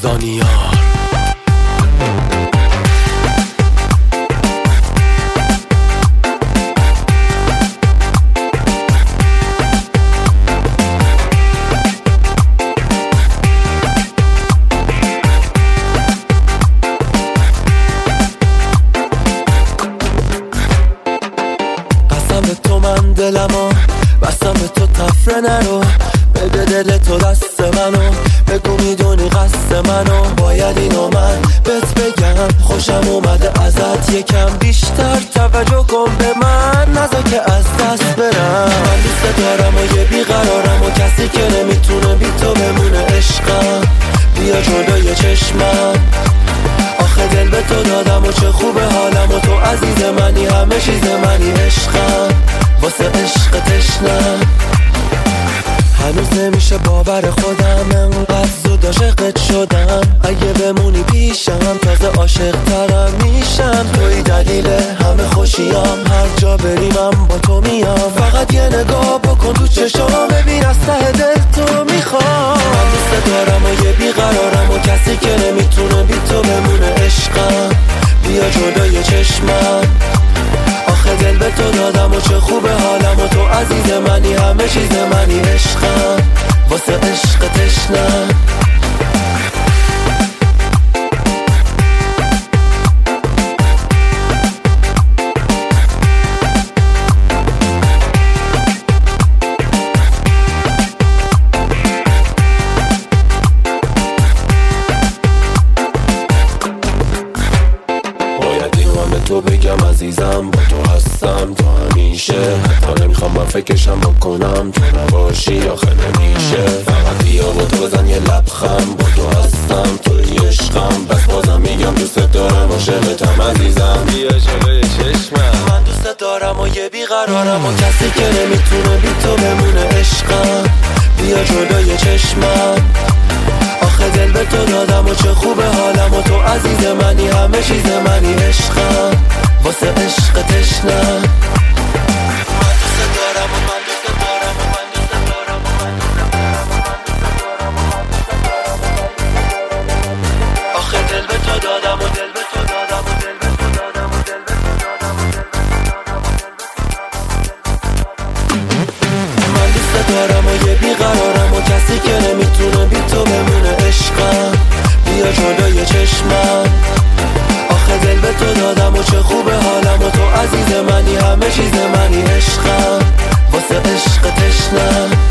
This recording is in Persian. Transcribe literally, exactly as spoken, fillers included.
دانیال. تو من دلمو بستم به تو تفره نرو، بده دل تو دست منو، بگو میدونی قصد منو. باید اینو من بهت بگم، خوشم اومده ازت یکم بیشتر توجه کن به من، نذار که از دست برم. من دوست دارم و یه بیقرارم و کسی که نمیتونه بی تو بمونه عشقم. بیا جلوی چشمم، آخه دل به تو دادم و چه خوبه حالم و تو عزیز منی، همه چیز منی عشقم، واسه عشق تشنم. هنوز نمیشه باور خودم انقدر زود عاشقت شدم. اگه بمونی پیشم تازه عاشق ترم میشم. توی دلیل همه خوشیام، هر جا بریمم با تو میام. فقط یه نگاه بکن تو چشام، ببین از ته دل تو میخوام. من دوست دارم و یه بیقرارم و کسی که نمیتونه بی تو بمونه عشقم. بیا جلوی چشمم، آخه دل به تو دادم و چه خوبه حالم و تو عزیز منی، همه چیز منی عشقم، واسه عشق تشنم. تو بگم عزیزم با تو هستم تو همیشه، حتی نمیخوام من فکرشم بکنم تو نباشی آخه نمیشه. فقط بیا با تو بزن یه لبخند، با تو هستم توی عشقم، بس بازم میگم دوست دارم عاشقتم عزیزم. بیا جلوی چشمم، من دوست دارم و یه بیقرارم و کسی که نمیتونه بی تو بمونه عشقم. بیا جلوی چشمم، آخه دل به تو دادم و چه خوبه حالم و تو عزیز منی، همه چیز منی عشقم، واسه عشق تشنم. من دوست دارم و من دوست دارم و من دوست دارم و من دوست دارم و من دوست دارم، آخه دل به تو دادم و دل به تو دادم و دل به تو دادم و دل به تو دادم و دل به تو دادم و دل به تو دادم. من دوست دارم و یه بیقرارم و کسی که نمیتونه بی تو بمونه عشقم. بیا جلوی چشمم، آخه دل به تو دادم و چه خوبه حالم و تو عزیز منی، همه چیز منی عشقم، واسه عشق تشنم.